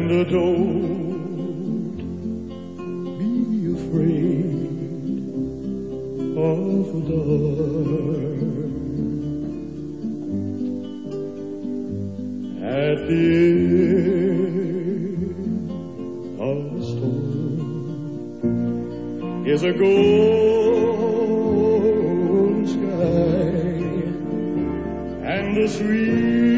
And don't be afraid of the dark. At the end of the storm is a golden sky and a sweet